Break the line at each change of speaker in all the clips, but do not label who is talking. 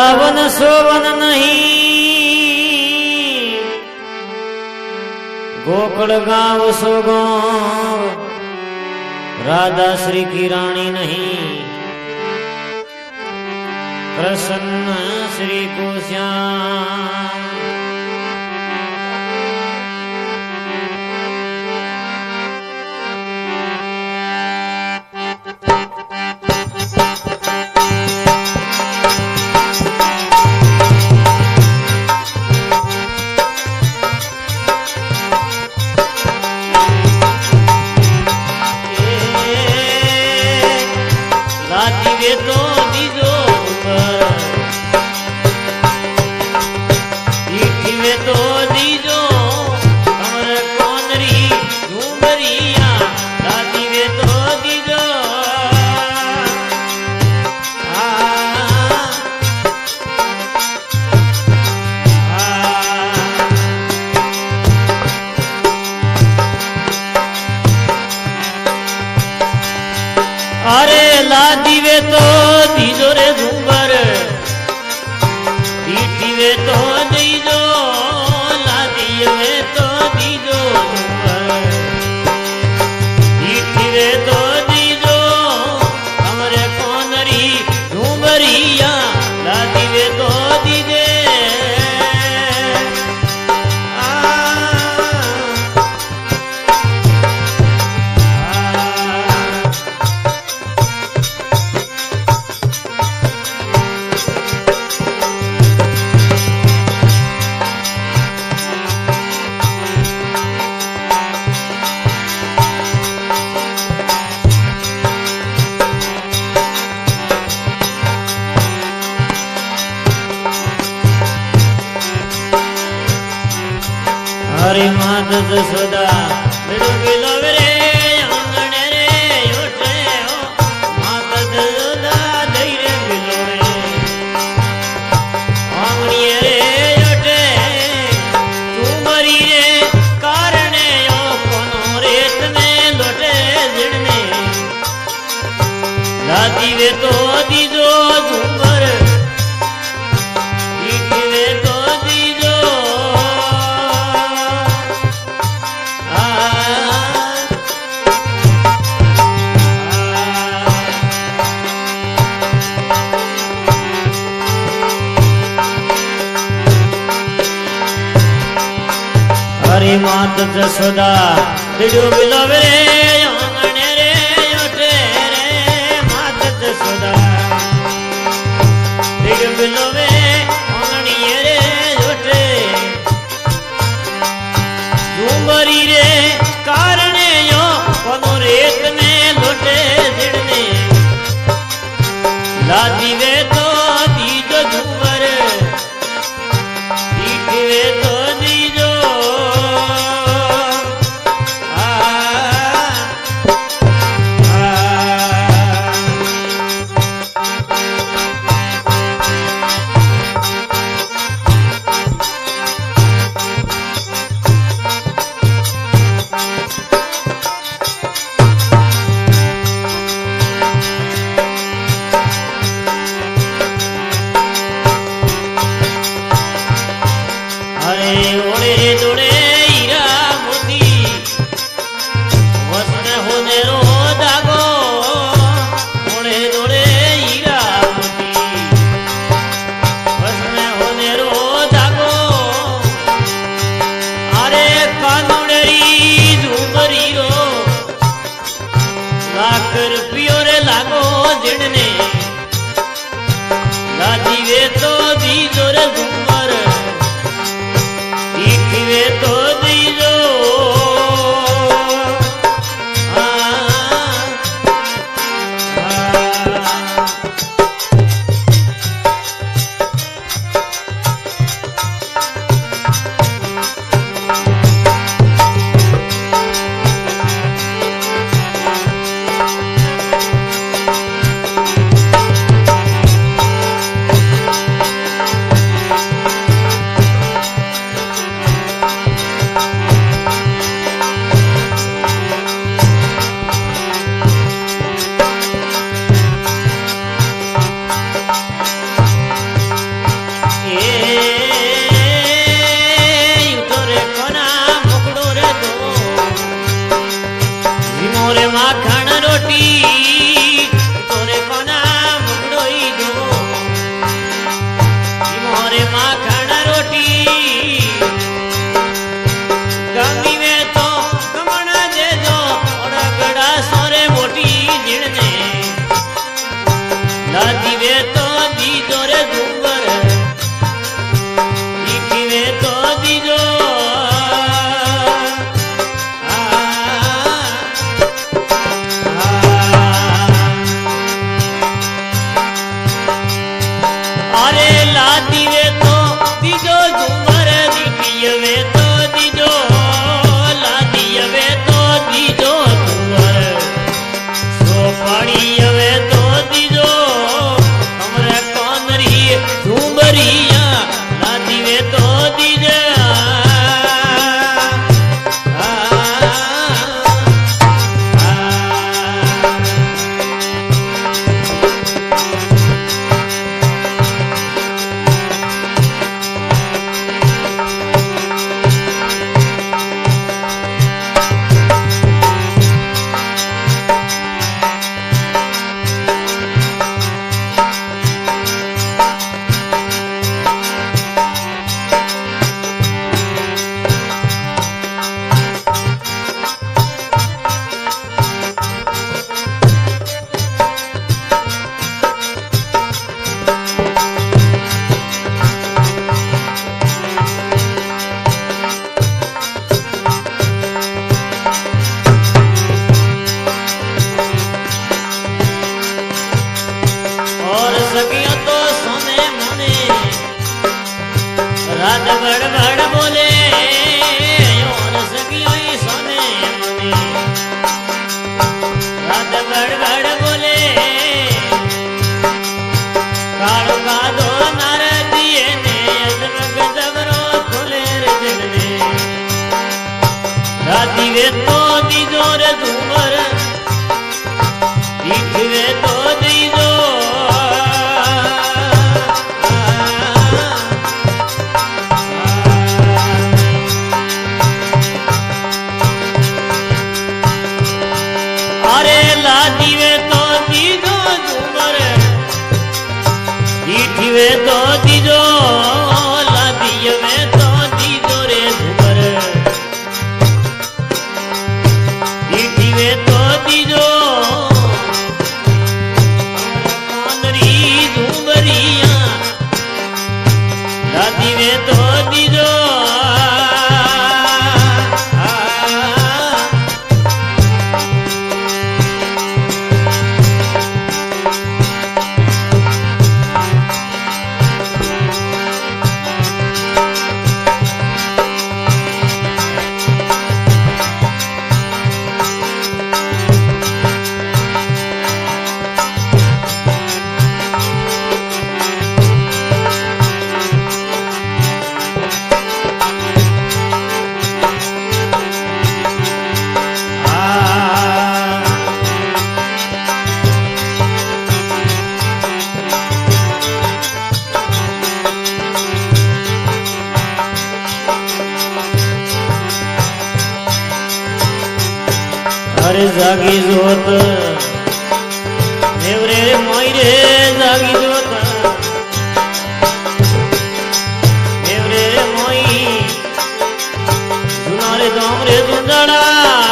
वृंदावन सोवन नहीं, गोकुल गांव सो गांव, राधा श्री की रानी नहीं, प्रसन्न श्री को श्याम।
अरे लादीवे तो दीजो रे झूमर, दीठीवे तो दीजो, लादीवे तो दीजो झूमर, दीठीवे तो दीजो, हमरे कोनरी झूमरिया, लादीवे तो दीजे।
हरे मात जसोदा बिलो रे अंगणे रे उठे हो, मात जसोदा धैर्य बिलो रे अंगणी रे उठे, चूमरी रे कारणे हो कोनो रेत में लोटे जिड़ने, लादी वे तो दीजो झूमर, दीठी वे तो दीजो। हरे मात जसोदा बिडू बिलो रे अंगणे रे उठे रे, मात जसोदा बिडू बिलो रे अंगणी रे उठे, झूमरी रे कारणे यो कोनो रेत में लोटे जिड़ने, लादी वे तो दीजो झूमर, दीठी वे तो दीजो।
मोरे माखण रोटी तोरे कोना मुकड़ोई दो मोरे माखण रोटी गमी में तो कमना दे दो और गड़ा सोरे मोटी जिणने लादी वे तो दी जोरे झूमर मीठी वे तो दी जो
जागी जोत नेवरे मोइरे जागी जोत नेवरे मोई सुनारे दोमरे दुंदड़ा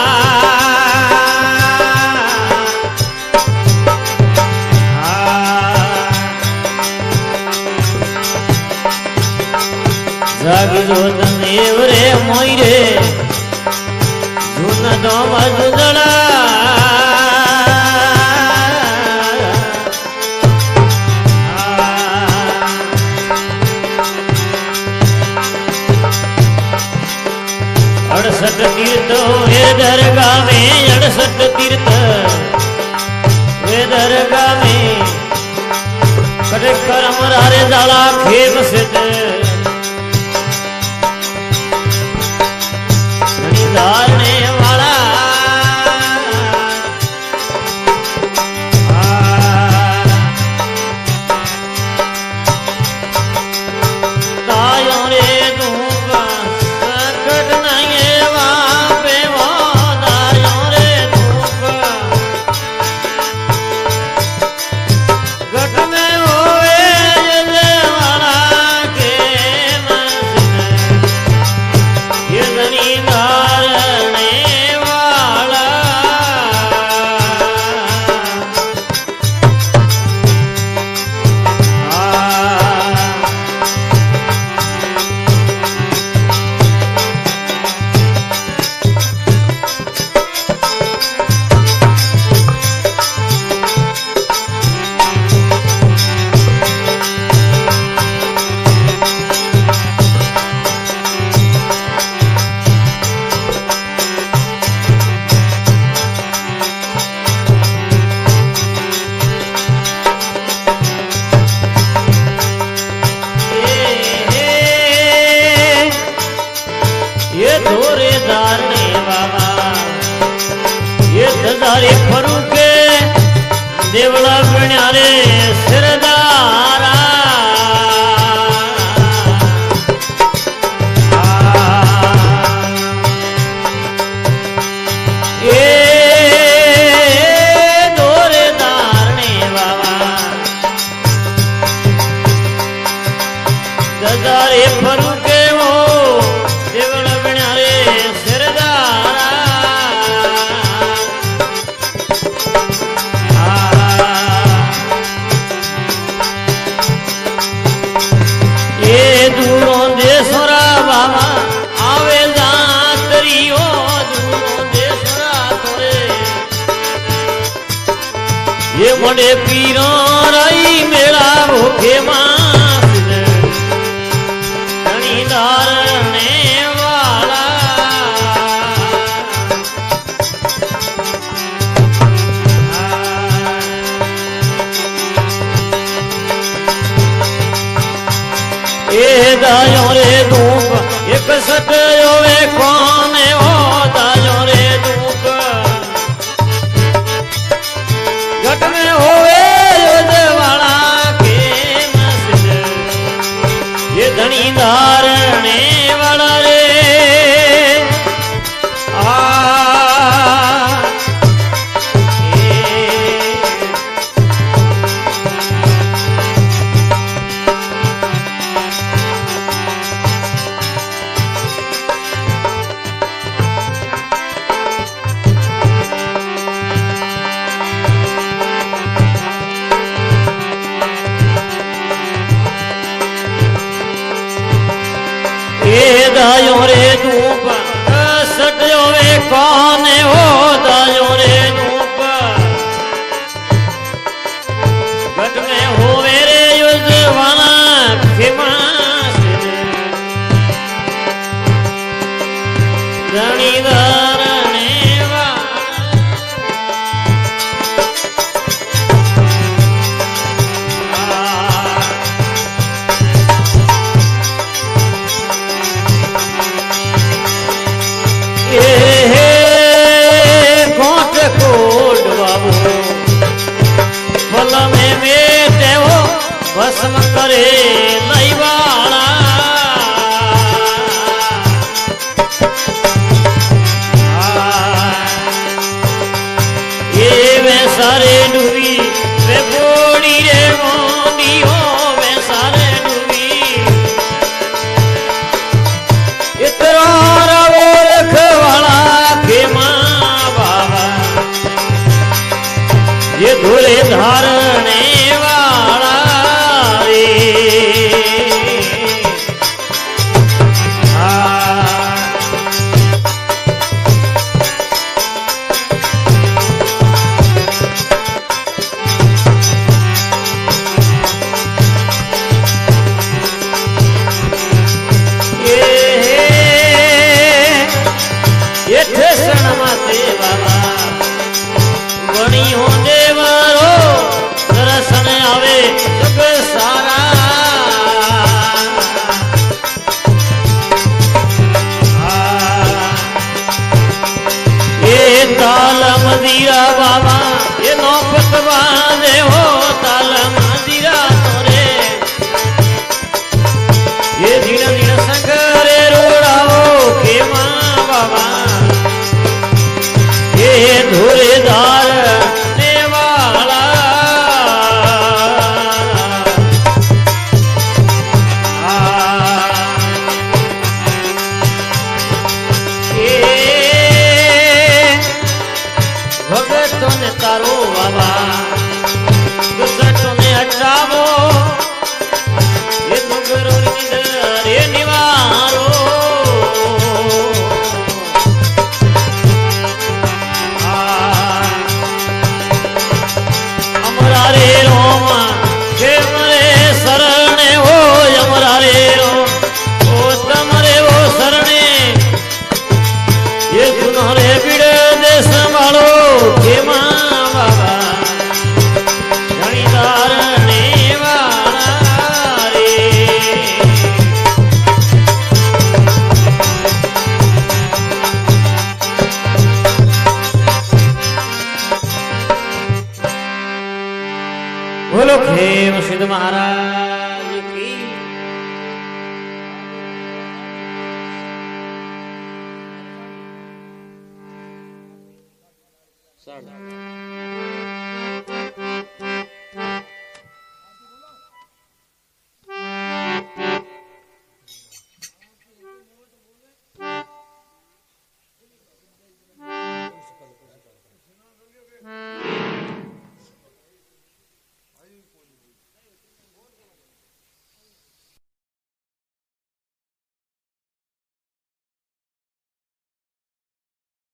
जागी जोत नेवरे मोइरे सुना दोम दुंदड़ा अड़सठ तीर्थ वे दरगाह में 68 तीर्थ वे दरगाह में कटे करम रारे दाला खेम सिद्ध धारने वाला
जजारे फरू के देवला बण्यारे सिरदारा जजारे फरू के वो देवला बण्यारे सिरदारा ये दूरों देशरा बाबा आवे जातरी हो दूरों देशरा तोरे ये बड़े पीरों रही मेरा भूखे मां धारने वाला ये दायो रे धूप एक सटयो वे कौन हो दायो रे धूप घट में होवे युद्धवाला के मस्जिद ये धनी धारने वाला रे दायो रे धूप सटयो वे कौन हो दायो रे धूप घट में होवे रे युद्धवाना खेमा धनी धारने फल में बेटे हो भस्म करे लई वाला ये वे सारे डूबी वे बोड़ी रे मोनी हो वे सारे डूबी इतना रवो रखवाला के माँ बाबा ये धूले धारने वाला रे ये ठेसण माते बाबा बणी हो देवरो दर्शन आवे जग सारा ये ताल मदीरा बाबा ये नौपत बांधे हो ताल मदीरा तोरे ये धीन धीन संगरे रोड़ाओ के माँ बाबा ये धूलेदार ने वाला ये भगतों ने तारो बाबा खेम सिद्ध महाराज की। साढ़ा